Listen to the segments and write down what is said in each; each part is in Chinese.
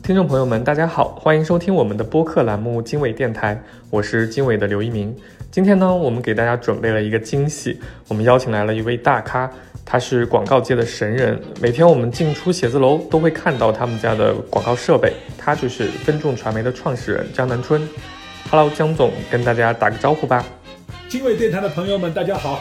听众朋友们，大家好，欢迎收听我们的播客栏目经纬电台，我是经纬的刘一鸣。今天呢，我们给大家准备了一个惊喜，我们邀请来了一位大咖，他是广告界的神人，每天我们进出写字楼都会看到他们家的广告设备，他就是分众传媒的创始人江南春。Hello， 江总，跟大家打个招呼吧。 经纬电台的朋友们，大家好。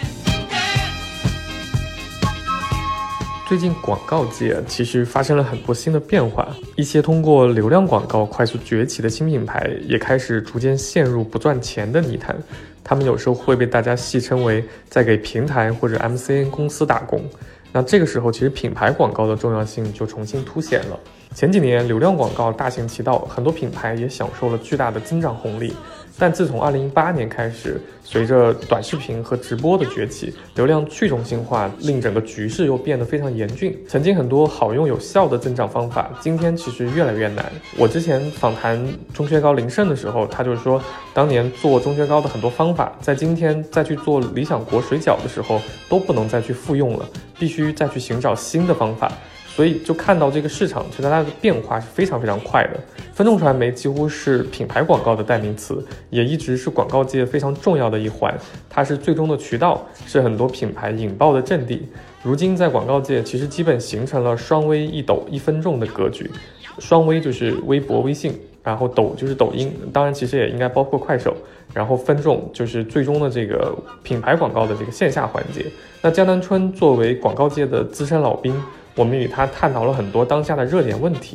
最近广告界其实发生了很多新的变化，一些通过流量广告快速崛起的新品牌也开始逐渐陷入不赚钱的泥潭，他们有时候会被大家戏称为在给平台或者 MCN 公司打工。那这个时候其实品牌广告的重要性就重新凸显了。前几年流量广告大行其道，很多品牌也享受了巨大的增长红利，但自从2018年开始，随着短视频和直播的崛起，流量去中心化令整个局势又变得非常严峻。曾经很多好用有效的增长方法，今天其实越来越难。我之前访谈钟薛高林胜的时候，他就说当年做钟薛高的很多方法，在今天再去做理想国水饺的时候都不能再去复用了，必须再去寻找新的方法。所以就看到这个市场其实它的变化是非常非常快的。分众传媒几乎是品牌广告的代名词，也一直是广告界非常重要的一环，它是最终的渠道，是很多品牌引爆的阵地。如今在广告界其实基本形成了双微一抖一分众的格局，双微就是微博微信，然后抖就是抖音，当然其实也应该包括快手，然后分众就是最终的这个品牌广告的这个线下环节。那江南春作为广告界的资深老兵，我们与他探讨了很多当下的热点问题。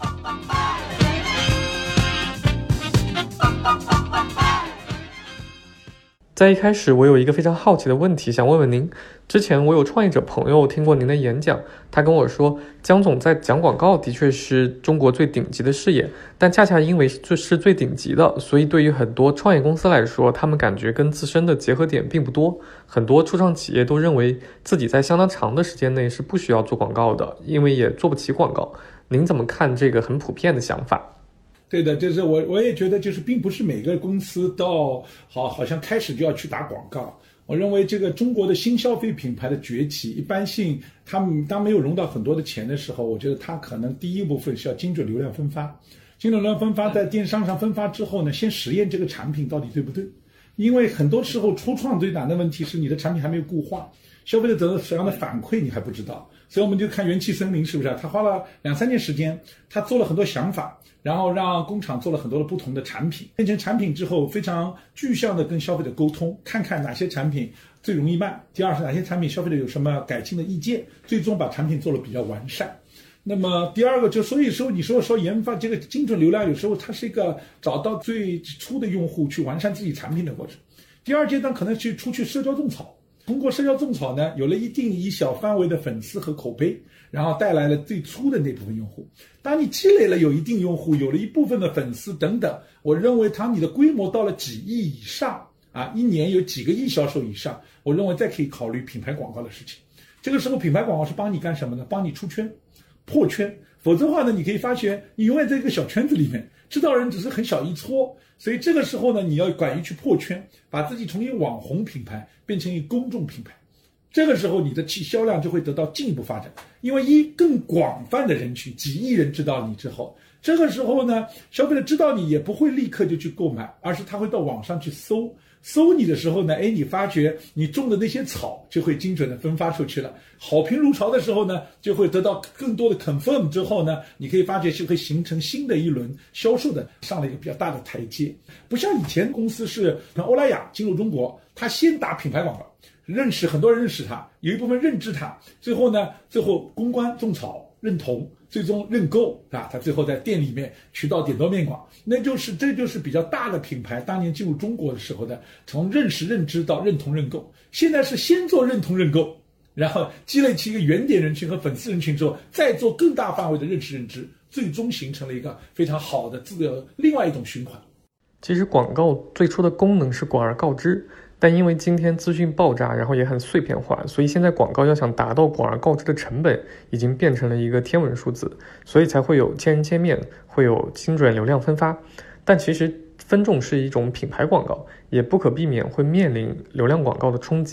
在一开始，我有一个非常好奇的问题想问问您。之前我有创业者朋友听过您的演讲，他跟我说，江总在讲广告的确是中国最顶级的事业，但恰恰因为这是最顶级的，所以对于很多创业公司来说，他们感觉跟自身的结合点并不多。很多初创企业都认为自己在相当长的时间内是不需要做广告的，因为也做不起广告。您怎么看这个很普遍的想法？ 对的，就是我也觉得，就是并不是每个公司都好像开始就要去打广告。我认为这个中国的新消费品牌的崛起，一般性他们当没有融到很多的钱的时候，我觉得他可能第一部分是要精准流量分发。精准流量分发在电商上分发之后呢，先实验这个产品到底对不对。因为很多时候初创最难的问题是你的产品还没有固化，消费者得到什么样的反馈你还不知道。所以我们就看元气森林是不是他花了2-3年时间，他做了很多想法，然后让工厂做了很多的不同的产品，变成产品之后非常具象的跟消费者沟通，看看哪些产品最容易卖，第二是哪些产品消费者有什么改进的意见，最终把产品做了比较完善。那么第二个就所以说你说研发这个精准流量，有时候它是一个找到最初的用户去完善自己产品的过程。第二阶段可能去出去社交种草，通过社交种草呢，有了一小范围的粉丝和口碑，然后带来了最初的那部分用户。当你积累了有一定用户，有了一部分的粉丝等等，我认为当你的规模到了几亿以上啊，一年有几个亿销售以上，我认为再可以考虑品牌广告的事情。这个时候品牌广告是帮你干什么呢？帮你出圈破圈，否则的话呢，你可以发现你永远在一个小圈子里面，知道人只是很小一撮。所以这个时候呢，你要敢于去破圈，把自己从一个网红品牌变成一个公众品牌，这个时候你的销量就会得到进一步发展。因为更广泛的人群，几亿人知道你之后，这个时候呢，消费者知道你也不会立刻就去购买，而是他会到网上去搜你的时候呢，你发觉你种的那些草就会精准的分发出去了，好评如潮的时候呢，就会得到更多的 confirm 之后呢，你可以发觉是会形成新的一轮销售的上了一个比较大的台阶。不像以前公司是像欧莱雅进入中国，他先打品牌广告，很多人认识他，有一部分认知他，最后公关种草认同，最终认购啊，他最后在店里面渠道点多面广，这就是比较大的品牌当年进入中国的时候的，从认识认知到认同认购。现在是先做认同认购，然后积累起一个原点人群和粉丝人群之后，再做更大范围的认识认知，最终形成了一个非常好的另外一种循环。 其实广告最初的功能是广而告之，但因为今天资讯爆炸，然后也很碎片化，所以现在广告要想达到广而告之的成本已经变成了一个天文数字，所以才会有千人千面，会有精准流量分发。但其实分众是一种品牌广告，也不可避免会面临流量广告的冲击。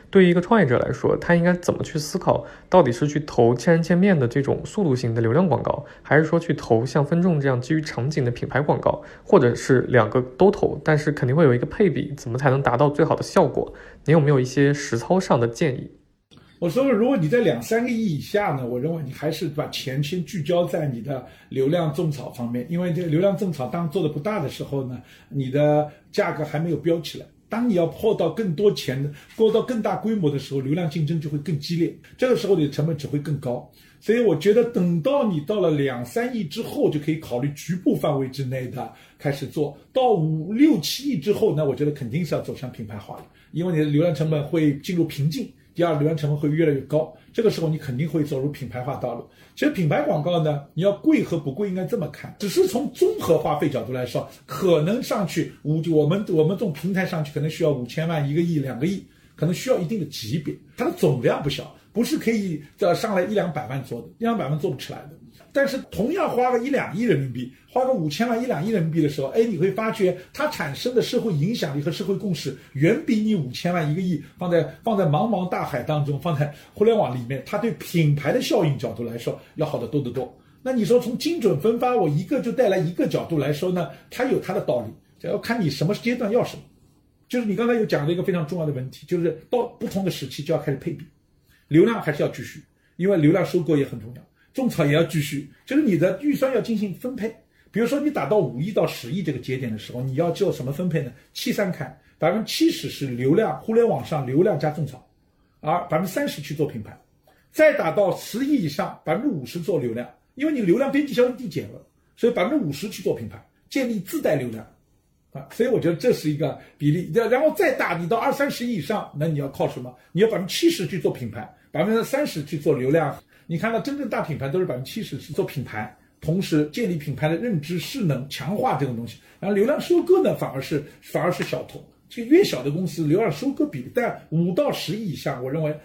对于一个创业者来说，他应该怎么去思考，到底是去投千人千面的这种速度型的流量广告，还是说去投像分众这样基于场景的品牌广告，或者是两个都投，但是肯定会有一个配比，怎么才能达到最好的效果？你有没有一些实操上的建议？ 我说，如果你在2-3个亿以下呢，我认为你还是把钱先聚焦在你的流量种草方面，因为这个流量种草当做的不大的时候呢，你的价格还没有飙起来。当你要破到更多钱的，过到更大规模的时候，流量竞争就会更激烈，这个时候你的成本只会更高。所以我觉得等到你到了2-3亿之后，就可以考虑局部范围之内的开始做，到5-6-7亿之后呢，我觉得肯定是要走向品牌化的，因为你的流量成本会进入瓶颈。第二，流量成本会越来越高，这个时候你肯定会走入品牌化道路。其实品牌广告呢，你要贵和不贵应该这么看，只是从综合花费角度来说，可能上去我们这种平台上去可能需要5000万、1个亿、2个亿，可能需要一定的级别，它的总量不小，不是可以上来100-200万做的，100-200万做不起来的。但是同样花个1-2亿人民币，花个5000万、1-2亿人民币的时候，你会发觉它产生的社会影响力和社会共识，远比你5000万、1个亿放在茫茫大海当中，放在互联网里面，它对品牌的效应角度来说要好得多得多。那你说从精准分发，我一个就带来一个角度来说呢，它有它的道理，这要看你什么阶段要什么。就是你刚才有讲了一个非常重要的问题，就是到不同的时期就要开始配比，流量还是要继续，因为流量收割也很重要。种草也要继续，就是你的预算要进行分配。比如说你打到5亿到10亿这个节点的时候，你要做什么分配呢？7-3开，70%是流量，互联网上流量加种草，而30%去做品牌。再打到10亿以上，50%做流量，因为你流量边际效应递减了，所以50%去做品牌，建立自带流量。所以我觉得这是一个比例。然后再大，你到20-30亿以上，那你要靠什么？你要70%去做品牌，30%去做流量。你看到真正大品牌都是70%是做品牌，同时建立品牌的认知势能，强化这种东西。然后流量收割呢，反而是小头。这个越小的公司流量收割比例，但5到10亿以上，我认为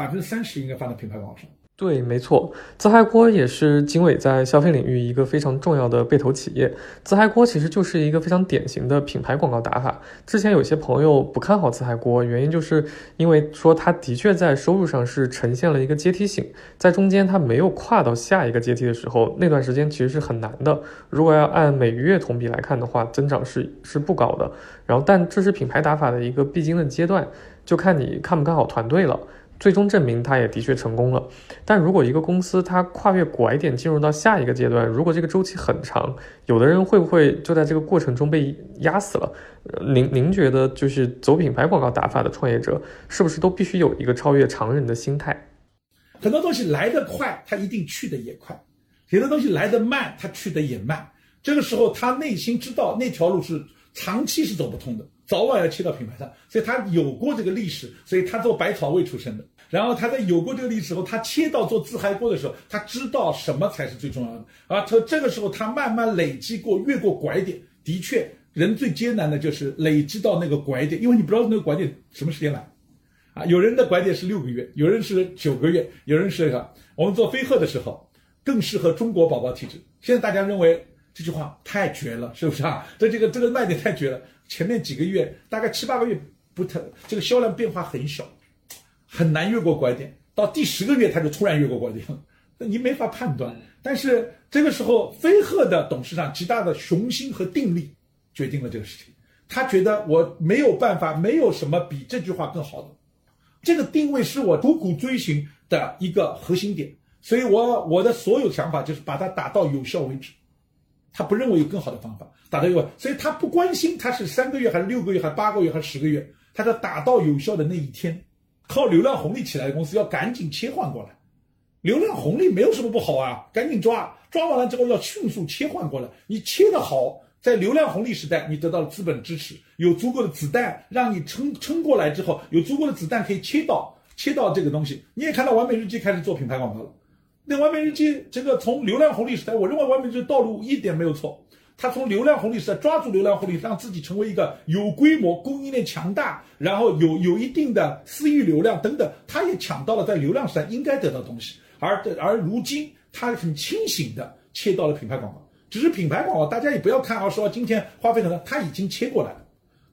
30%应该放在品牌广告上。 对，没错，自嗨锅也是经纬在消费领域一个非常重要的被投企业。自嗨锅其实就是一个非常典型的品牌广告打法。之前有些朋友不看好自嗨锅，原因就是因为说它的确在收入上是呈现了一个阶梯性，在中间它没有跨到下一个阶梯的时候，那段时间其实是很难的。如果要按每月同比来看的话，增长是不高的。然后，但这是品牌打法的一个必经的阶段，就看你看不看好团队了。最终证明它也的确成功了。但如果一个公司它跨越拐点进入到下一个阶段，如果这个周期很长，有的人会不会就在这个过程中被压死了？您觉得就是走品牌广告打法的创业者，是不是都必须有一个超越常人的心态？ 很多东西来得快，它一定去得也快；有的东西来得慢，它去得也慢。这个时候他内心知道那条路是长期是走不通的，早晚要切到品牌上，所以他有过这个历史，所以他做百草味出身的。然后他在有过这个历史后，他切到做自嗨锅的时候，他知道什么才是最重要的。而这个时候他慢慢累积过，越过拐点。的确，人最艰难的就是累积到那个拐点，因为你不知道那个拐点什么时间来。有人的拐点是6个月，有人是9个月，有人是我们做飞鹤的时候，更适合中国宝宝体质。现在大家认为这句话太绝了，是不是啊？这个卖点太绝了。前面几个月，大概7-8个月这个销量变化很小，很难越过拐点。到第10个月，它就突然越过拐点了，那你没法判断。但是这个时候，飞鹤的董事长极大的雄心和定力决定了这个事情。他觉得我没有办法，没有什么比这句话更好的。这个定位是我苦苦追寻的一个核心点，所以我的所有想法就是把它打到有效为止。他不认为有更好的方法打到有效，所以他不关心他是3个月还是6个月还是8个月还是10个月，他要打到有效的那一天。靠流量红利起来的公司要赶紧切换过来，流量红利没有什么不好啊，赶紧抓完了之后要迅速切换过来。你切得好，在流量红利时代，你得到了资本支持，有足够的子弹让你撑过来之后，有足够的子弹可以切到这个东西。你也看到完美日记开始做品牌广告了。那完美日记这个从流量红利时代，我认为完美日记道路一点没有错。他从流量红利时代抓住流量红利，让自己成为一个有规模、供应链强大，然后有一定的私域流量等等，他也抢到了在流量时代应该得到的东西。而如今他很清醒的切到了品牌广告，只是品牌广告大家也不要看说今天花费很大，他已经切过来了。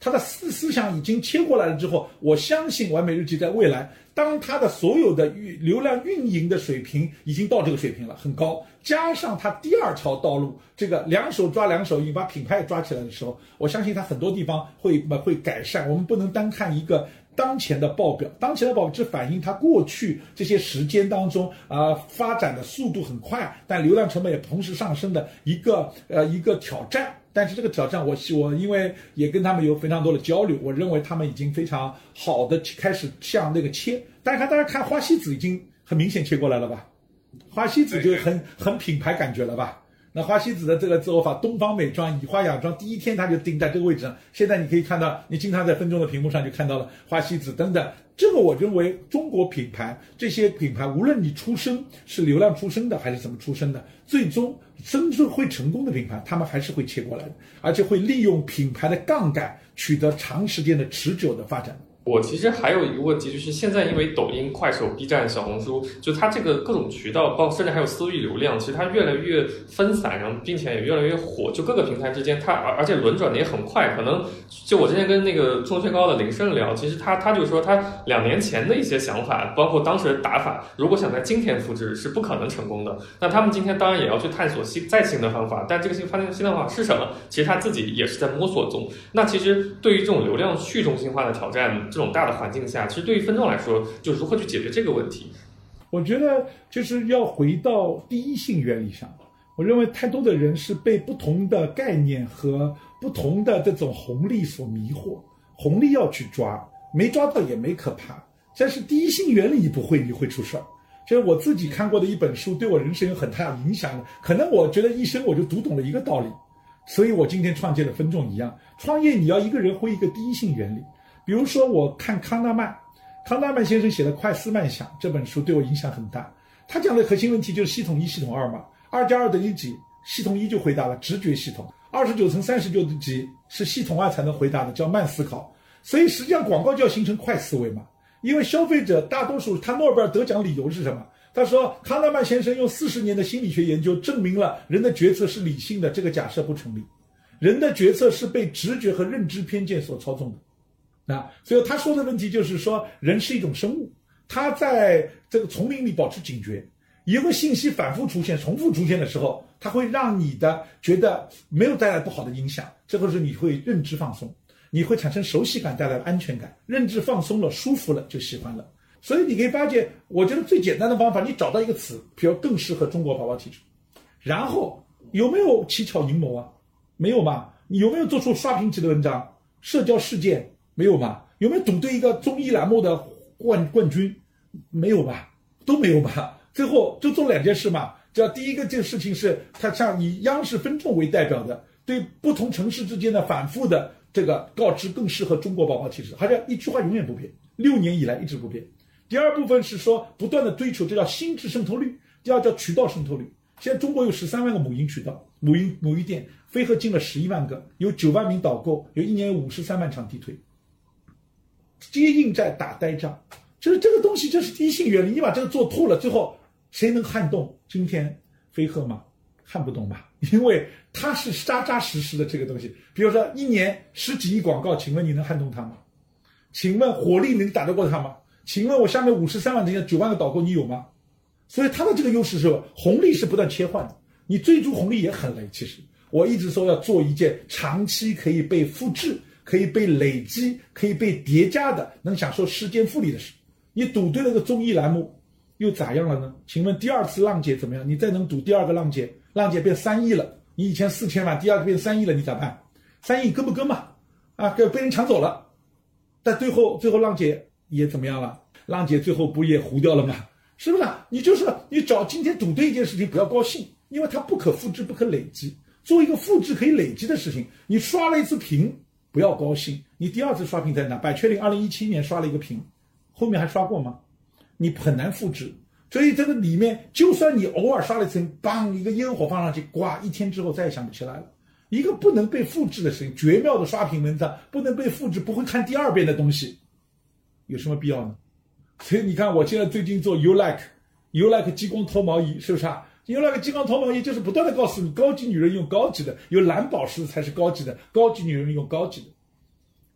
他的思想已经切过来了之后，我相信完美日记在未来，当它的所有的流量运营的水平已经到这个水平了，很高，加上它第二条道路，这个两手抓两手硬，把品牌抓起来的时候，我相信它很多地方会改善。我们不能单看一个当前的报表，当前的报表只反映它过去这些时间当中发展的速度很快，但流量成本也同时上升的一个挑战。但是这个挑战我因为也跟他们有非常多的交流，我认为他们已经非常好的开始向那个切。大家看花西子已经很明显切过来了吧？花西子就很品牌感觉了吧？那花西子的这个做法，东方美妆、以花养妆，第一天它就定在这个位置上。现在你可以看到，你经常在分众的屏幕上就看到了花西子等等。这个我认为中国品牌这些品牌，无论你出身是流量出身的还是怎么出身的，最终真正会成功的品牌，他们还是会切过来的，而且会利用品牌的杠杆取得长时间的持久的发展。 我其实还有一个问题，就是现在因为抖音、快手、B 站、小红书，就它这个各种渠道，包括甚至还有私域流量，其实它越来越分散，然后并且也越来越火。就各个平台之间，它而且轮转的也很快。可能就我之前跟那个中学高的林胜聊，其实他就说他2年前的一些想法，包括当时的打法，如果想在今天复制是不可能成功的。那他们今天当然也要去探索新的方法，但这个新的方法是什么？其实他自己也是在摸索中。那其实对于这种流量去中心化的挑战，这种大的环境下，其实对于分众来说，就如何去解决这个问题？ 我觉得就是要回到第一性原理上。我认为太多的人是被不同的概念和不同的这种红利所迷惑，红利要去抓，没抓到也没可怕。但是第一性原理你不会，你会出事儿。就是我自己看过的一本书，对我人生有很大影响的。可能我觉得一生我就读懂了一个道理，所以我今天创建的分众一样。创业你要一个人会一个第一性原理。比如说我看康纳曼先生写的《快思慢想》这本书对我影响很大。他讲的核心问题就是系统1、系统2嘛，2+2等于几？系统1就回答了直觉系统，29乘39等于几？是系统2才能回答的，叫慢思考。所以实际上广告就要形成快思维嘛，因为消费者大多数，他诺贝尔得奖理由是什么？他说康纳曼先生用40年的心理学研究证明了人的决策是理性的，这个假设不成立，人的决策是被直觉和认知偏见所操纵的。所以他说的问题就是说，人是一种生物，他在这个丛林里保持警觉，一个信息反复出现、重复出现的时候，它会让你的觉得没有带来不好的影响，这个时候你会认知放松，你会产生熟悉感带来的安全感，认知放松了、舒服了就喜欢了。所以你可以发现，我觉得最简单的方法，你找到一个词，比如更适合中国宝宝体质，然后有没有奇巧阴谋啊？没有嘛？你有没有做出刷屏级的文章、社交事件？没有吧？有没有赌对一个综艺栏目的冠军？没有吧？都没有吧？最后就做2件事嘛。第一个这个事情是，它像以央视分众为代表的，对不同城市之间的反复的这个告知更适合中国宝宝体质，还是一句话永远不变，6年以来一直不变。第二部分是说不断的追求，这叫心智渗透率。第二叫渠道渗透率。现在中国有13万个母婴渠道，母婴店，飞鹤进了11万个，有9万名导购，有1年53万场地推。接硬债打呆仗，就是这个东西，就是第一性原理。你把这个做透了，最后谁能撼动今天飞鹤吗？撼不动吧，因为它是扎扎实实的这个东西。比如说1年10几亿广告，请问你能撼动它吗？请问火力能打得过它吗？请问我下面53万人9万个导购你有吗？所以它的这个优势是红利是不断切换的，你追逐红利也很累。其实我一直说要做一件长期可以被复制、可以被累积、可以被叠加的，能享受时间复利的事。你赌对了个综艺栏目又咋样了呢？请问第2次浪姐怎么样？你再能赌第2个浪姐，浪姐变3亿了，你以前4000万，第2个变3亿了，你咋办？3亿跟不跟嘛？被人抢走了，但最后浪姐也怎么样了？浪姐最后不也糊掉了吗？是不是？你就是你找今天赌对一件事情不要高兴，因为它不可复制、不可累积。做一个复制可以累积的事情，你刷了一次屏不要高兴，你第2次刷屏在哪？百雀羚2017年刷了一个屏，后面还刷过吗？你很难复制。所以这个里面，就算你偶尔刷了一次，砰，一个烟火放上去，呱，1天之后再也想不起来了。一个不能被复制的事情，绝妙的刷屏文章不能被复制，不会看第2遍的东西，有什么必要呢？所以你看，我现在最近做 You Like 激光脱毛仪，是不是啊？You Like 激光脱毛仪就是不断的告诉你，高级女人用高级的，有蓝宝石才是高级的，高级女人用高级的。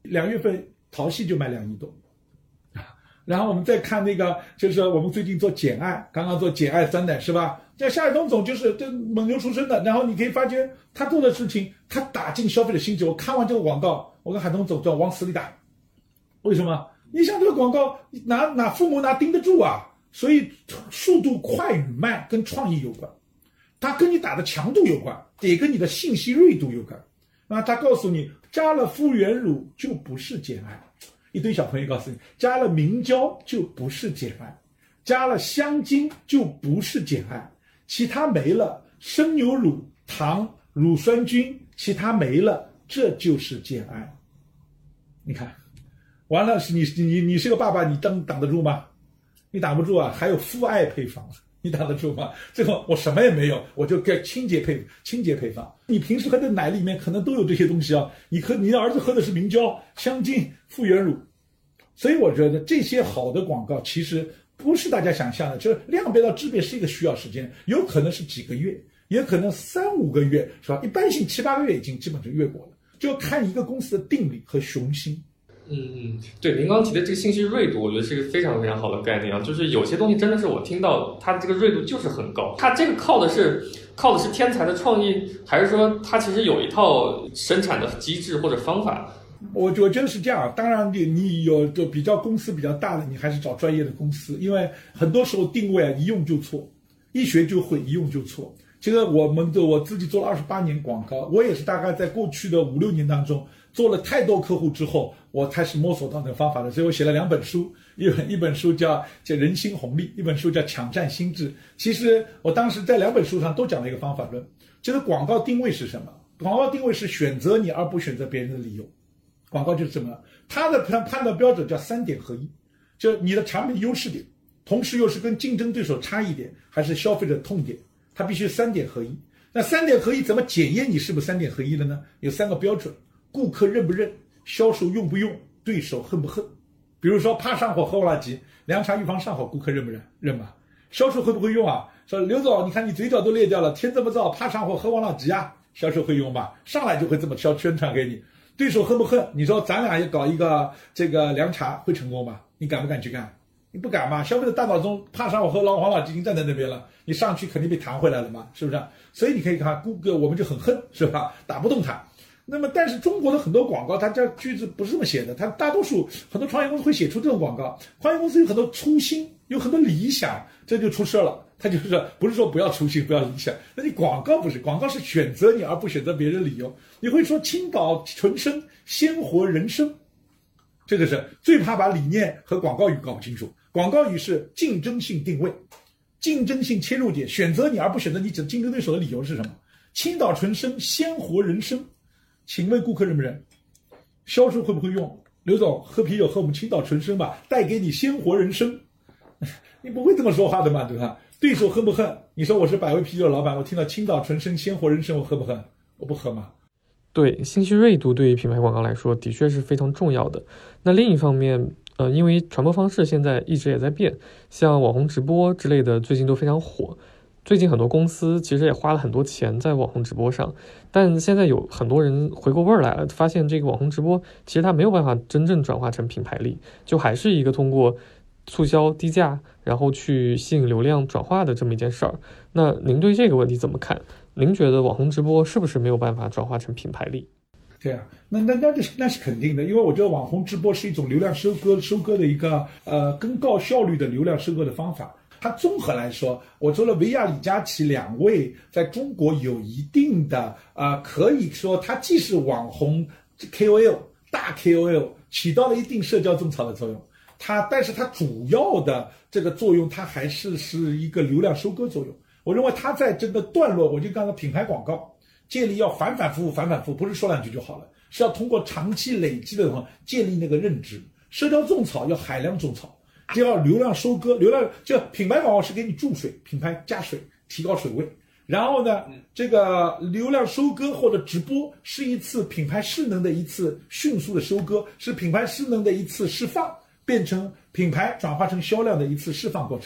2月份淘系就卖2亿多。然后我们再看那个，就是我们最近做简爱，刚刚做简爱3代是吧？这夏海东总就是这蒙牛出身的，然后你可以发现他做的事情，他打进消费者心智。我看完这个广告，我跟海东总往死里打。为什么？你像这个广告，哪父母哪盯得住啊？所以速度快与慢跟创意有关，它跟你打的强度有关，也跟你的信息锐度有关。那他告诉你，加了复原乳就不是简爱。一堆小朋友告诉你，加了明胶就不是简爱，加了香精就不是简爱，其他没了，生牛乳、糖、乳酸菌，其他没了，这就是简爱。你看，完了是你是个爸爸，你挡得住吗？你挡不住啊！还有父爱配方，你挡得住吗？最后我什么也没有，我就给清洁配方。你平时喝的奶里面可能都有这些东西啊。你的儿子喝的是明胶、香精、复原乳，所以我觉得这些好的广告其实不是大家想象的，就是量变到质变是一个需要时间，有可能是几个月，也可能3-5个月，是吧？一般性7-8个月已经基本就越过了，就要看一个公司的定力和雄心。 对，您刚提的这个信息锐度，我觉得是一个非常非常好的概念啊。就是有些东西真的是我听到它的这个锐度就是很高，它这个靠的是天才的创意，还是说它其实有一套生产的机制或者方法？ 我觉得是这样。当然你有就比较公司比较大的，你还是找专业的公司，因为很多时候定位一用就错，一学就会，一用就错。其实我自己做了28年广告，我也是大概在过去的5-6年当中做了太多客户之后，我开始摸索到这个方法的，所以我写了2本书，一本书叫人心红利，一本书叫抢占心智。其实我当时在2本书上都讲了一个方法论，就是广告定位是什么？广告定位是选择你而不选择别人的理由。广告就是什么？它的判断标准叫3点合一，就你的产品优势点，同时又是跟竞争对手差异点，还是消费者痛点，它必须3点合一。那3点合一怎么检验你是不是3点合一的呢？有3个标准：顾客认不认，销售用不用，对手恨不恨。比如说怕上火喝王老吉，凉茶预防上火，顾客认不认？认吧。销售会不会用啊？说刘总，你看你嘴角都裂掉了，天这么燥，怕上火喝王老吉啊，销售会用吧？上来就会这么宣传给你。对手恨不恨？你说咱俩也搞一个这个凉茶会成功吗？你敢不敢去干？你不敢嘛？消费者大脑中怕上火喝王老吉已经站在那边了，你上去肯定被弹回来了嘛，是不是？所以你可以看顾客，我们就很恨，是吧？打不动他。那么，但是中国的很多广告，它这句子不是这么写的，它大多数很多创业公司会写出这种广告。创业公司有很多初心，有很多理想，这就出事了。它就是不是说不要初心，不要理想，那你广告不是，广告是选择你而不选择别人的理由。你会说青岛纯生，鲜活人生，这个是最怕把理念和广告语搞不清楚。广告语是竞争性定位，竞争性切入点，选择你而不选择你竞争对手的理由是什么？青岛纯生，鲜活人生。请问顾客认不认？销售会不会用？刘总，喝啤酒喝我们青岛纯生吧，带给你鲜活人生。你不会这么说话的嘛，对吧？对手恨不恨？你说我是百威啤酒的老板，我听到青岛纯生鲜活人生，我恨不恨？我不喝嘛。 对，信息锐度对于品牌广告来说的确是非常重要的。那另一方面，因为传播方式现在一直也在变，像网红直播之类的最近都非常火。最近很多公司其实也花了很多钱在网红直播上，但现在有很多人回过味儿来了，发现这个网红直播其实它没有办法真正转化成品牌力，就还是一个通过促销低价然后去吸引流量转化的这么一件事儿。那您对这个问题怎么看？您觉得网红直播是不是没有办法转化成品牌力？ 对啊，那是肯定的，因为我觉得网红直播是一种流量收割的一个更高效率的流量收割的方法。它综合来说，我说了维亚、李佳琦2位在中国有一定的可以说它既是网红 KOL 大 KOL， 起到了一定社交种草的作用。但是它主要的这个作用，它还是一个流量收割作用。我认为它在这个段落，我就刚才品牌广告建立要反反复复，不是说2句就好了，是要通过长期累积的建立那个认知。社交种草要海量种草。就要流量收割，就品牌广告是给你注水，品牌加水，提高水位。然后呢，这个流量收割或者直播是一次品牌势能的一次迅速的收割，是品牌势能的一次释放，变成品牌转化成销量的一次释放过程。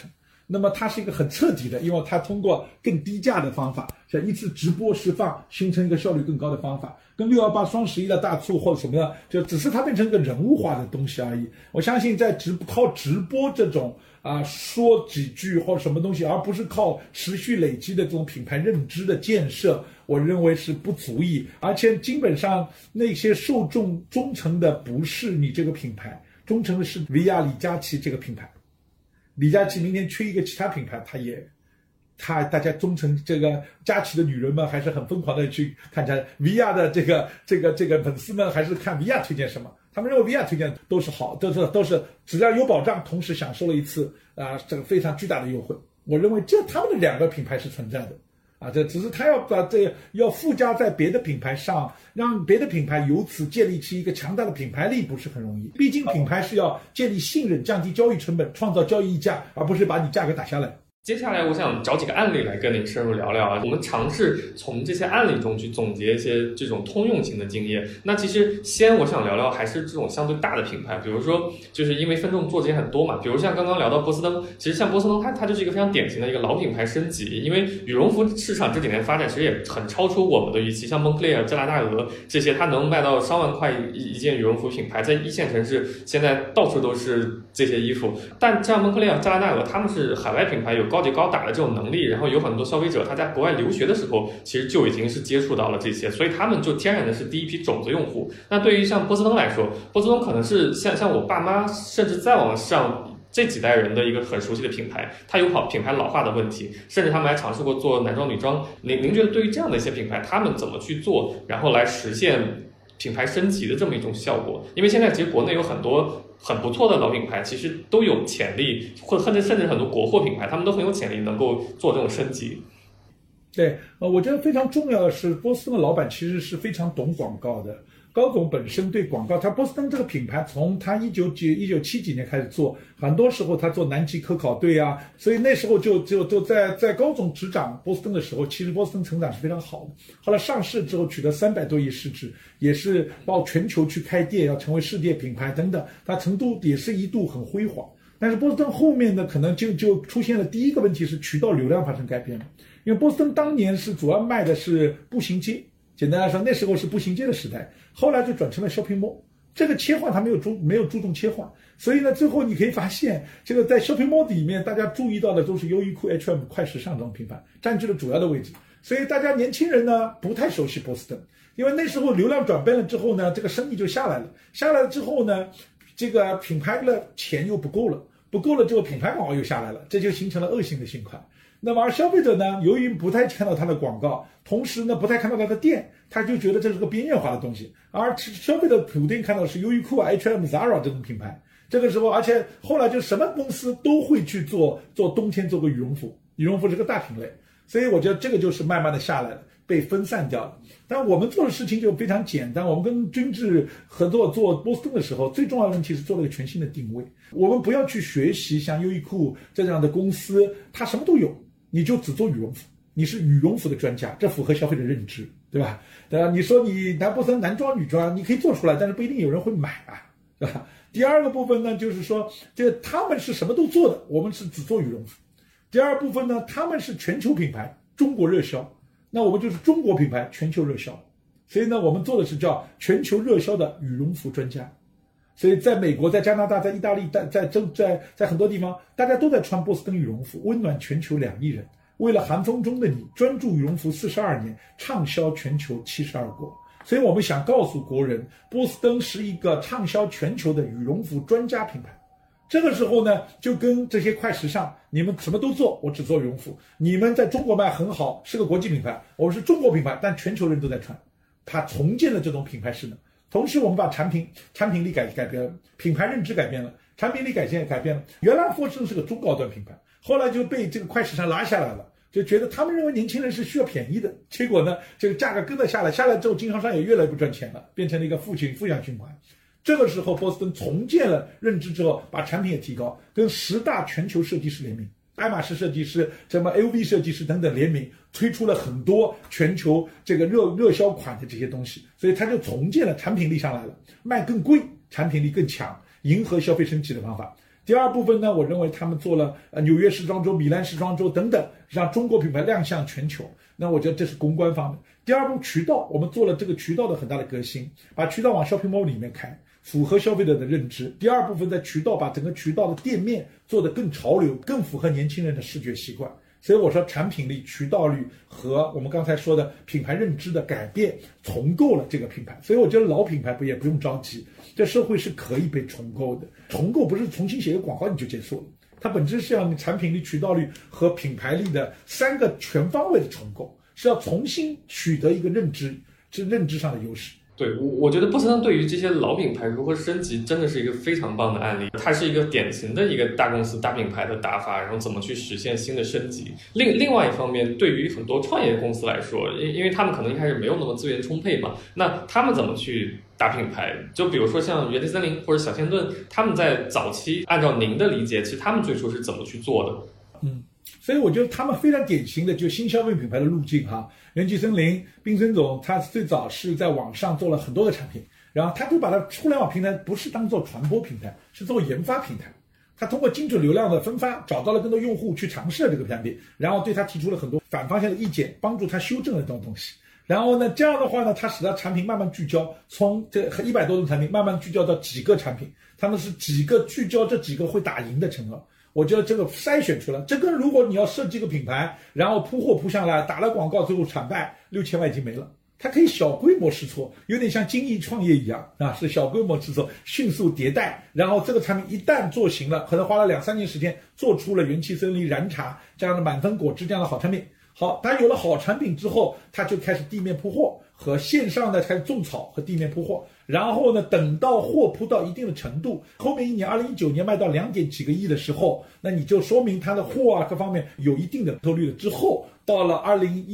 那么它是一个很彻底的，因为它通过更低价的方法，像一次直播释放，形成一个效率更高的方法，跟618双11的大促或者什么的，就只是它变成一个人物化的东西而已。我相信在靠直播这种说几句或者什么东西，而不是靠持续累积的这种品牌认知的建设，我认为是不足以，而且基本上那些受众忠诚的不是你这个品牌，忠诚的是 VR 李佳琦这个品牌。李佳琦明天缺一个其他品牌，大家忠诚这个佳琦的女人们还是很疯狂的去看他 VR 的这个粉丝们还是看 VR 推荐什么，他们认为 VR 推荐都是好，都是质量有保障，同时享受了一次这个非常巨大的优惠。我认为他们的两个品牌是存在的。这只是他要把这要附加在别的品牌上，让别的品牌由此建立起一个强大的品牌力，不是很容易。毕竟品牌是要建立信任，降低交易成本，创造交易溢价，而不是把你价格打下来。 接下来我想找几个案例来跟您深入聊聊我们尝试从这些案例中去总结一些这种通用型的经验。那其实我想聊聊还是这种相对大的品牌，比如说就是因为分众做这些很多嘛，比如像刚刚聊到波司登，其实像波司登它就是一个非常典型的一个老品牌升级，因为羽绒服市场这几年发展其实也很超出我们的预期，像蒙克利尔、加拿大鹅这些，它能卖到上万块一件羽绒服品牌，在一线城市现在到处都是这些衣服。但像蒙克利尔、加拿大鹅，他们是海外品牌，有高级高打的这种能力，然后有很多消费者他在国外留学的时候其实就已经是接触到了这些，所以他们就天然的是第一批种子用户。那对于像波司登来说，波司登可能是像我爸妈甚至再往上这几代人的一个很熟悉的品牌，它有品牌老化的问题，甚至他们还尝试过做男装女装。您觉得对于这样的一些品牌，他们怎么去做，然后来实现品牌升级的这么一种效果？因为现在其实国内有很多很不错的老品牌，其实都有潜力，或者甚至很多国货品牌，他们都很有潜力能够做这种升级。 对，我觉得非常重要的是，波司登的老板其实是非常懂广告的。高总本身对广告，他波司登这个品牌从他1970几年开始做，很多时候他做南极科考队啊，所以那时候就在高总执掌波司登的时候，其实波司登成长是非常好的。后来上市之后取得300多亿市值，也是到全球去开店，要成为世界品牌等等，它程度也是一度很辉煌。但是波司登后面呢，可能就出现了第一个问题是渠道流量发生改变了，因为波司登当年是主要卖的是步行街。简单来说，那时候是步行街的时代，后来就转成了 shopping mall。这个切换它没有注重切换，所以呢，最后你可以发现，这个在 shopping mall 里面，大家注意到的都是优衣库、H&M、快时尚这种品牌占据了主要的位置。所以大家年轻人呢不太熟悉波司登，因为那时候流量转变了之后呢，这个生意就下来了。下来了之后呢，这个品牌的钱又不够了之后，品牌广告又下来了，这就形成了恶性的循环。那么而消费者呢，由于不太看到它的广告，同时呢不太看到它的店，他就觉得这是个边缘化的东西。而消费者普遍看到的是优衣库、H&M、Zara 这种品牌。这个时候，而且后来就什么公司都会去做冬天做个羽绒服，羽绒服是个大品类，所以我觉得这个就是慢慢的下来了，被分散掉了。但我们做的事情就非常简单，我们跟君智合作做波司登的时候，最重要的问题是做了一个全新的定位。我们不要去学习像优衣库这样的公司，它什么都有，你就只做羽绒服，你是羽绒服的专家，这符合消费者认知，对吧？你说你波司登男装女装，你可以做出来，但是不一定有人会买啊，对吧？第二个部分呢，就是说他们是什么都做的，我们是只做羽绒服。第二部分呢，他们是全球品牌，中国热销，那我们就是中国品牌全球热销。所以呢，我们做的是叫全球热销的羽绒服专家。所以在美国、在加拿大、在意大利、在很多地方，大家都在穿波司登羽绒服，温暖全球2亿人。为了寒风中的你，专注羽绒服42年，畅销全球72国。所以我们想告诉国人，波司登是一个畅销全球的羽绒服专家品牌。这个时候呢，就跟这些快时尚，你们什么都做，我只做羽绒服。你们在中国卖很好，是个国际品牌，我们是中国品牌，但全球人都在穿。它重建了这种品牌势能。同时我们把产品力改变了，品牌认知改变了，产品力改变了。原来波司登是个中高端品牌，后来就被这个快时尚拉下来了，就觉得他们认为年轻人是需要便宜的，结果呢，这个价格跟着下来之后，经销商也越来越不赚钱了，变成了一个负向循环。这个时候波司登重建了认知之后，把产品也提高，跟10大全球设计师联名，爱马仕设计师、什么 LV 设计师等等联名，推出了很多全球这个热销款的这些东西，所以他就重建了产品力上来了，卖更贵，产品力更强，迎合消费升级的方法。 第二部分呢，我认为他们做了纽约时装周、米兰时装周等等，让中国品牌亮相全球。那我觉得这是公关方面。第二步，渠道，我们做了这个渠道的很大的革新，把渠道往 shopping mall 里面开，符合消费者的认知。第二部分，在渠道把整个渠道的店面做得更潮流，更符合年轻人的视觉习惯。所以我说，产品力、渠道力和我们刚才说的品牌认知的改变，重构了这个品牌。所以我觉得老品牌也不用着急，这社会是可以被重构的。重构不是重新写个广告你就结束了，它本质是要你产品力、渠道力和品牌力的3个全方位的重构，是要重新取得一个认知上的优势。 对，我觉得不曾对于这些老品牌如何升级，真的是一个非常棒的案例。它是一个典型的一个大公司、大品牌的打法，然后怎么去实现新的升级。另外一方面，对于很多创业公司来说，因为他们可能一开始没有那么资源充沛嘛，那他们怎么去打品牌？就比如说像元气森林或者小仙炖，他们在早期按照您的理解，其实他们最初是怎么去做的？ 所以我觉得他们非常典型的就新消费品牌的路径哈。元气森林冰森总他最早是在网上做了很多的产品，然后他就把它互联网平台不是当做传播平台，是做研发平台。他通过精准流量的分发，找到了更多用户去尝试了这个产品，然后对他提出了很多反方向的意见，帮助他修正了这种东西。然后呢，这样的话呢，它使得产品慢慢聚焦，从这100多种产品慢慢聚焦到几个产品，他们是几个聚焦这几个会打赢的承诺。我觉得这个筛选出来，这跟如果你要设计一个品牌，然后铺货铺上来，打了广告，最后惨败，6000万已经没了。它可以小规模试错，有点像精益创业一样啊，是小规模试错，迅速迭代，然后这个产品一旦做行了，可能花了2-3年时间做出了元气森林、燃茶这样的满分果汁这样的好产品。好，它有了好产品之后，它就开始地面铺货和线上的开始种草和地面铺货，然后呢，等到货铺到一定的程度，后面一年2019年卖到2点几个亿的时候，那你就说明它的货啊各方面有一定的透率了。之后到了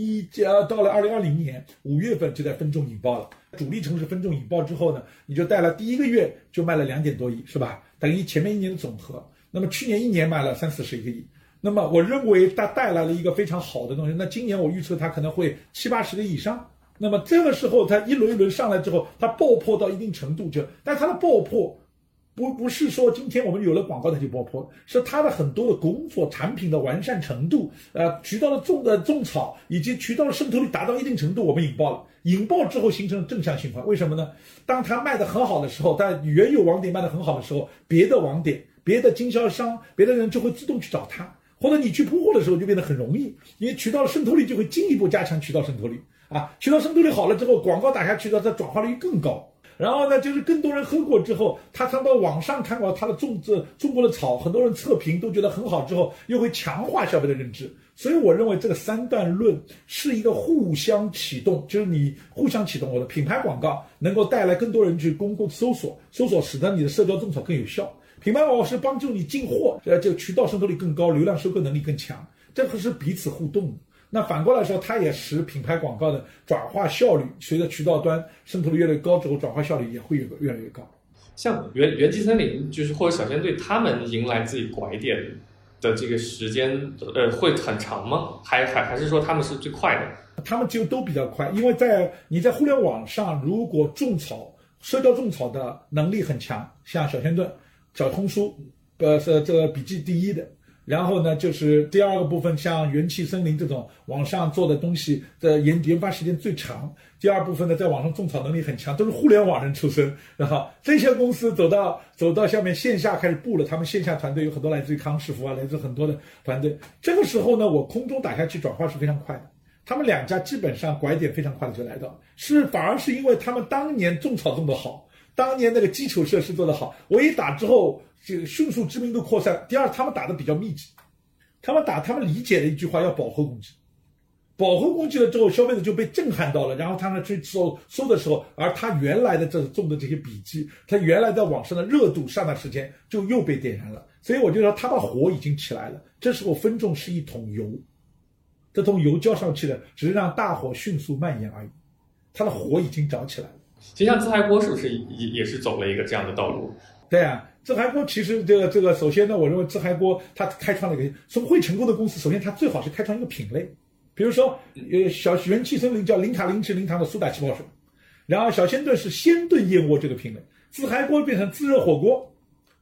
2020年5月份就在分众引爆了，主力城市分众引爆之后呢，你就带了第1个月就卖了2点多亿，是吧？等于前面1年的总和。那么去年1年卖了30-40个亿。那么我认为它带来了一个非常好的东西，那今年我预测它可能会70-80个亿以上。那么这个时候它一轮一轮上来之后，它爆破到一定程度但它的爆破不是说今天我们有了广告它就爆破，是它的很多的工作、产品的完善程度，渠道的种草以及渠道的渗透率达到一定程度，我们引爆了。引爆之后形成正向循环，为什么呢？当它卖得很好的时候，它原有网点卖得很好的时候，别的网点、别的经销商、别的人就会自动去找它。或者你去铺货的时候就变得很容易，因为渠道的渗透率就会进一步加强渠道渗透率啊，渠道渗透率好了之后，广告打下去的它转化率更高。然后呢，就是更多人喝过之后，他到网上看过他的种过的草，很多人测评都觉得很好之后，又会强化消费的认知。所以我认为这个3段论是一个互相启动，就是你互相启动，我的品牌广告能够带来更多人去公共搜索使得你的社交种草更有效。品牌广告是帮助你进货，这个渠道渗透率更高，流量收购能力更强，这个是彼此互动的。那反过来说，它也使品牌广告的转化效率，随着渠道端渗透率越来越高之后，转化效率也会越来越高。 像元气森林就是或者小仙炖，他们迎来自己拐点的这个时间，会很长吗？还是说他们是最快的？ 他们就都比较快，因为你在互联网上，如果种草、社交种草的能力很强，像小仙炖、小红书，这个笔记第一的。然后呢，就是第二个部分，像元气森林这种网上做的东西的研发时间最长。第二部分呢，在网上种草能力很强，都是互联网人出身。然后这些公司走到下面线下开始布了，他们线下团队有很多来自于康师傅啊，来自很多的团队。这个时候呢，我空中打下去转化是非常快的。他们2家基本上拐点非常快的就来到，反而是因为他们当年种草种得好，当年那个基础设施做得好，我一打之后就迅速知名度扩散。第二，他们打得比较密集，他们理解了一句话，要饱和攻击。饱和攻击了之后，消费者就被震撼到了，然后他们去搜的时候，而他原来的种的这些笔记，他原来在网上的热度上段时间就又被点燃了。所以我就说他把火已经起来了，这时候分众是一桶油，这桶油浇上去了，只是让大火迅速蔓延而已，它的火已经着起来了。 其实像自嗨锅是不是也是走了一个这样的道路？ 对啊，自嗨锅其实这个首先呢，我认为自嗨锅它开创了一个会成功的公司，首先它最好是开创一个品类，比如说小元气森林叫零卡零脂零糖的苏打气泡水，然后小仙炖是鲜炖燕窝这个品类，自嗨锅变成自热火锅，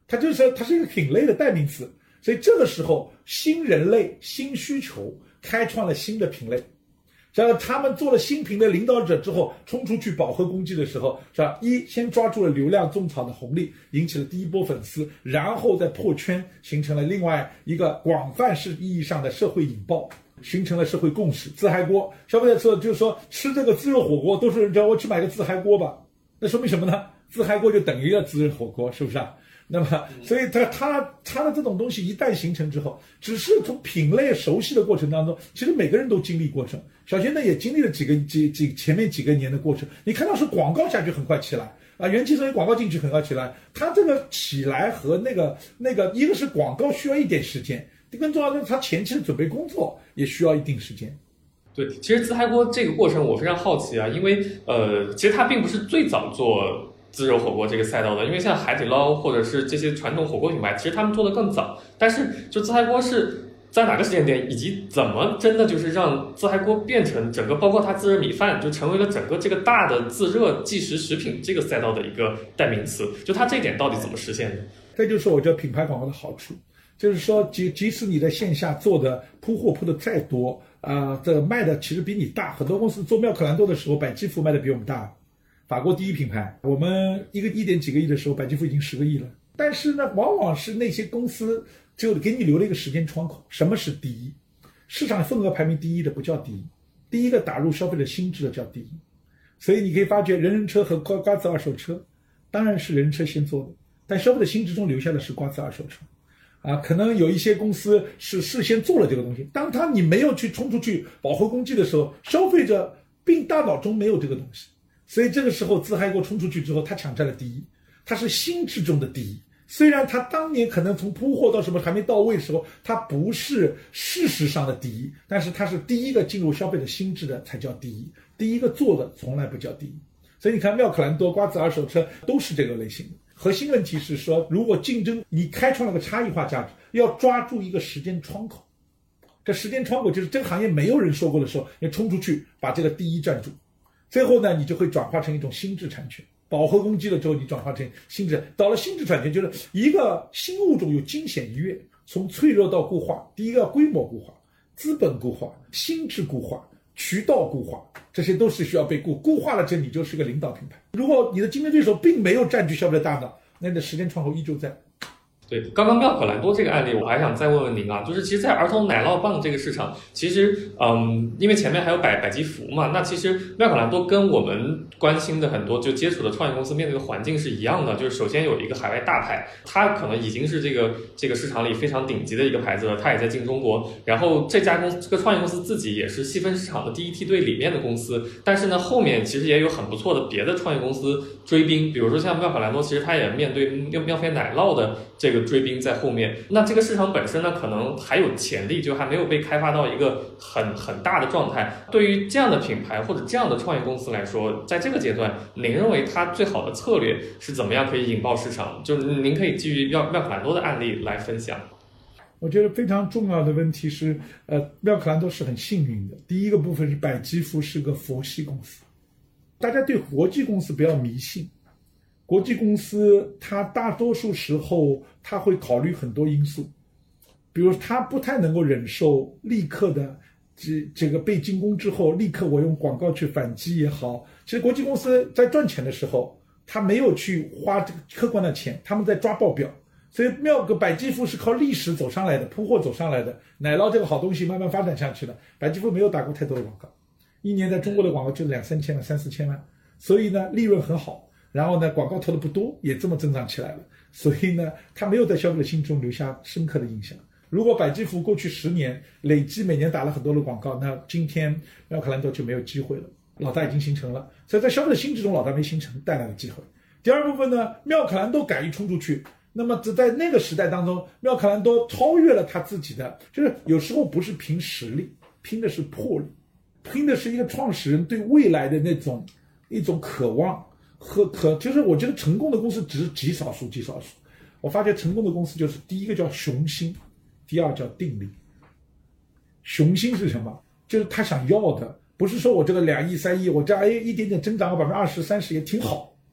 它是一个品类的代名词。所以这个时候，新人类、新需求开创了新的品类。然后他们做了新品的领导者之后，冲出去饱和攻击的时候，是吧？先抓住了流量种草的红利，引起了第一波粉丝，然后再破圈，形成了另外一个广泛意义上的社会引爆，形成了社会共识。自嗨锅，消费者说就是说吃这个自热火锅，都是叫我去买个自嗨锅吧，那说明什么呢？自嗨锅就等于了自热火锅，是不是啊？那么，所以它的这种东西一旦形成之后，只是从品类熟悉的过程当中，其实每个人都经历过程。小贤呢也经历了前面几个年的过程。你看到是广告下去很快起来啊，元气生意广告进去很快起来，它这个起来和那个一个是广告需要一点时间，更重要的是它前期的准备工作也需要一定时间。 对，其实自嗨锅这个过程我非常好奇啊，因为其实它并不是最早做自热火锅这个赛道的，因为像海底捞或者是这些传统火锅品牌，其实他们做的更早。但是就自嗨锅是在哪个时间点，以及怎么真的就是让自嗨锅变成整个，包括它自热米饭，就成为了整个这个大的自热即食食品这个赛道的一个代名词。就它这一点到底怎么实现的？ 这就是我觉得品牌广告的好处，就是说即使你在线下做的铺货铺的再多这卖的其实比你大。很多公司做妙可蓝多的时候，百基福卖的比我们大。法国第一品牌，我们1点几个亿的时候，百基福已经10个亿了。但是呢，往往是那些公司就给你留了一个时间窗口。什么是第一？市场份额排名第一的不叫第一，第一个打入消费者心智的叫第一。所以你可以发觉，人人车和瓜子二手车，当然是人人车先做的，但消费者心智中留下的是瓜子二手车。可能有一些公司是事先做了这个东西，当你没有去冲出去饱和攻击的时候，消费者并大脑中没有这个东西。所以这个时候自嗨锅冲出去之后，他抢占了第一，他是心智中的第一。虽然他当年可能从铺货到什么还没到位的时候，他不是事实上的第一，但是他是第一个进入消费者心智的才叫第一，第一个做的从来不叫第一。所以你看妙可蓝多、瓜子二手车都是这个类型的。核心问题是说，如果竞争你开创了个差异化价值，要抓住一个时间窗口，这时间窗口就是这个行业没有人说过的时候，你冲出去把这个第一站住。最后呢，你就会转化成一种心智产权，饱和攻击了之后，你转化成心智，到了心智产权，就是一个新物种有惊险一跃，从脆弱到固化。第一个规模固化，资本固化，心智固化，渠道固化，这些都是需要被固化了，这你就是个领导品牌。如果你的竞争对手并没有占据消费者大脑，那你的时间窗口依旧在。 对，刚刚妙可蓝多这个案例，我还想再问问您啊，就是其实，在儿童奶酪棒这个市场，其实，因为前面还有百吉福嘛，那其实妙可蓝多跟我们关心的很多就接触的创业公司面对的环境是一样的，就是首先有一个海外大牌，它可能已经是这个市场里非常顶级的一个牌子了，它也在进中国，然后这个创业公司自己也是细分市场的第一梯队里面的公司，但是呢，后面其实也有很不错的别的创业公司追兵，比如说像妙可蓝多，其实它也面对妙飞奶酪的这个追兵在后面，那这个市场本身呢，可能还有潜力，就还没有被开发到一个很大的状态。对于这样的品牌或者这样的创业公司来说，在这个阶段，您认为它最好的策略是怎么样可以引爆市场？就是您可以基于妙可蓝多的案例来分享。 我觉得非常重要的问题是，妙可蓝多是很幸运的。第一个部分是百基福是个佛系公司，大家对国际公司不要迷信。国际公司它大多数时候它会考虑很多因素，比如它不太能够忍受立刻的这个被进攻之后立刻我用广告去反击也好。其实国际公司在赚钱的时候，它没有去花这个客观的钱，他们在抓报表。所以百基福是靠历史走上来的，铺货走上来的，奶酪这个好东西慢慢发展下去的。百基福没有打过太多的广告，一年在中国的广告就2-3千万、3-4千万，所以呢利润很好。然后呢，广告投的不多，也这么增长起来了。所以呢，它没有在消费者心中留下深刻的印象。如果百基福过去10年累计每年打了很多的广告，那今天妙可蓝多就没有机会了，老大已经形成了。所以在消费者心智中，老大没形成，带来了机会。第二部分呢，妙可蓝多敢于冲出去。那么在那个时代当中，妙可蓝多超越了他自己的，就是有时候不是凭实力，拼的是魄力，拼的是一个创始人对未来的一种渴望。就是我觉得成功的公司只是极少数。我发觉成功的公司就是第一个叫雄心，第二叫定力。雄心是什么？就是他想要的，不是说我这个2亿3亿，我这样一点点增长个20%-30%也挺好，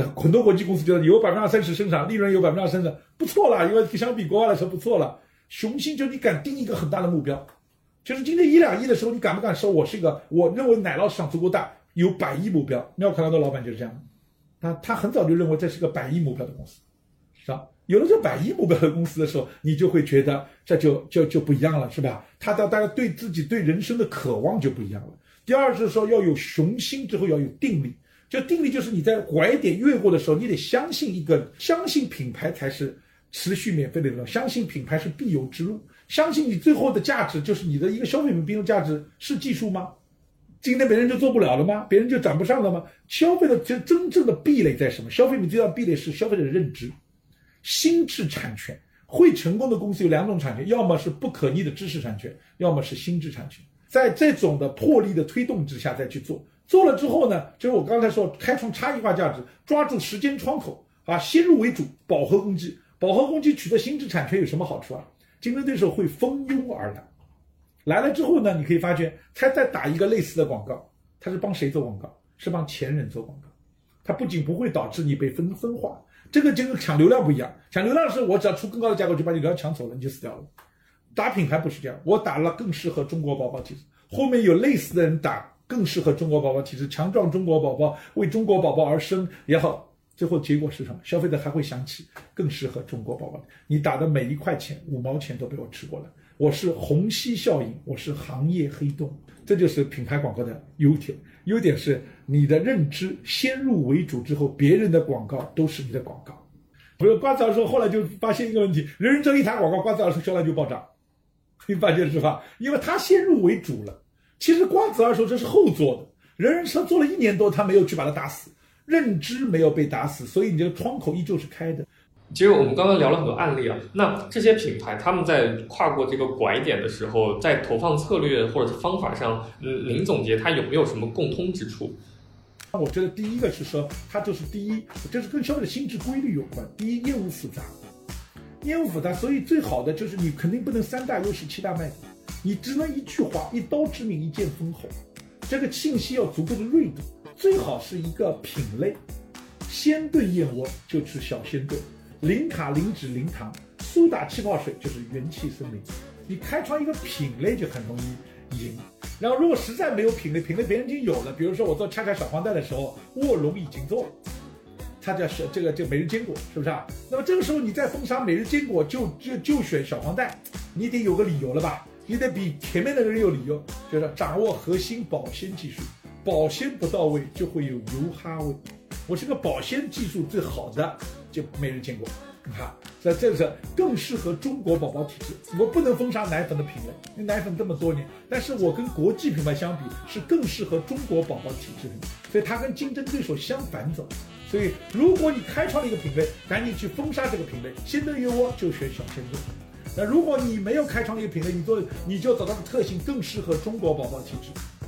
很多国际公司觉得有30%生产，利润有30%，不错了，因为相比国外来说不错了。雄心就是你敢定一个很大的目标，就是今天1、2亿的时候，你敢不敢说我认为奶酪市场足够大，有100亿目标？妙可蓝的老板就是这样，他很早就认为这是个100亿目标的公司，是吧？有了这100亿目标的公司的时候，你就会觉得这就不一样了，是吧？大家对自己对人生的渴望就不一样了。第二是说要有雄心之后要有定力，就定力就是你在拐点越过的时候，你得相信品牌才是持续免费的流，相信品牌是必由之路，相信你最后的价值就是你的一个消费品的价值是技术吗？今天别人就做不了了吗？别人就涨不上了吗？消费的真正的壁垒在什么？消费品最大的壁垒是消费者的认知，心智产权。会成功的公司有2种产权，要么是不可逆的知识产权，要么是心智产权。在这种的魄力的推动之下再去做了之后呢，就是我刚才说开创差异化价值，抓住时间窗口啊，先入为主，饱和攻击取得心智产权有什么好处啊？竞争对手会蜂拥而来了之后呢，你可以发觉他再打一个类似的广告，他是帮谁做广告？是帮前人做广告。它不仅不会导致你被分化，这个抢流量不一样，抢流量是我只要出更高的价格就把你流量抢走了，你就死掉了。打品牌不是这样，我打了更适合中国宝宝体质，后面有类似的人打更适合中国宝宝体质，强壮中国宝宝，为中国宝宝而生也好，最后结果是什么？消费者还会想起更适合中国宝宝。你打的每1块钱5毛钱都被我吃过了，我是虹吸效应，我是行业黑洞。这就是品牌广告的优点是你的认知先入为主之后，别人的广告都是你的广告。比如瓜子儿说后来就发现一个问题，人人这一台广告，瓜子儿说销量就暴涨，你发现是吧？因为他先入为主了。其实瓜子儿说这是后做的，人人车做了1年多，他没有去把它打死，认知没有被打死，所以你这个窗口依旧是开的。 其实我们刚刚聊了很多案例啊，那这些品牌他们在跨过这个拐点的时候，在投放策略或者是方法上，您总结它有没有什么共通之处？ 我觉得第一个是说，它就是这是跟消费者心智规律有关。第一，业务复杂，所以最好的就是你肯定不能3大优势7大卖点，你只能一句话，一刀致命，一剑封喉。这个信息要足够的锐度，最好是一个品类，鲜炖燕窝就吃小鲜炖，零卡零脂零糖，苏打气泡水就是元气森林。你开创一个品类就很容易赢。然后如果实在没有品类别人已经有了，比如说我做恰恰小黄袋的时候，卧龙已经做了，它叫这个每日坚果，是不是啊？那么这个时候你再封杀每日坚果就选小黄袋，你得有个理由了吧？你得比前面的人有理由，就是掌握核心保鲜技术，保鲜不到位就会有油哈味。我是个保鲜技术最好的就每日坚果，所以这是更适合中国宝宝体质。我不能封杀奶粉的品类，因为奶粉这么多年，但是我跟国际品牌相比是更适合中国宝宝体质的，所以它跟竞争对手相反走。所以如果你开创了一个品类，赶紧去封杀这个品类，鲜炖燕窝就选小鲜炖。那如果你没有开创一个品类，你就找到的特性更适合中国宝宝体质。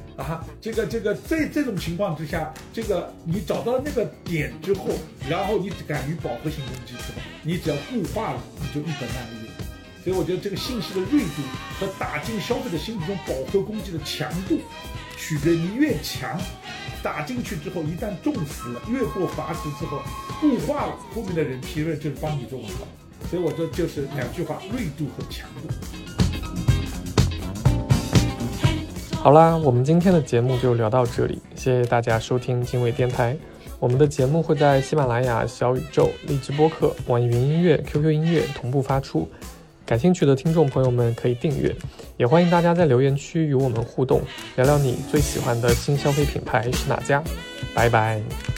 这种情况之下，你找到那个点之后，然后你敢于饱和型攻击之后，你只要固化了，你就一本万利。所以我觉得这个信息的锐度和打进消费者心目中饱和攻击的强度，取决你越强，打进去之后一旦中死了，越过阀值之后固化了，后面的人皮润就是帮你做广告。所以我这就是2句话：锐度和强度。 好啦，我们今天的节目就聊到这里，谢谢大家收听经纬电台。我们的节目会在喜马拉雅、小宇宙、荔枝播客、网易云音乐、QQ 音乐同步发出。感兴趣的听众朋友们可以订阅，也欢迎大家在留言区与我们互动，聊聊你最喜欢的新消费品牌是哪家。拜拜。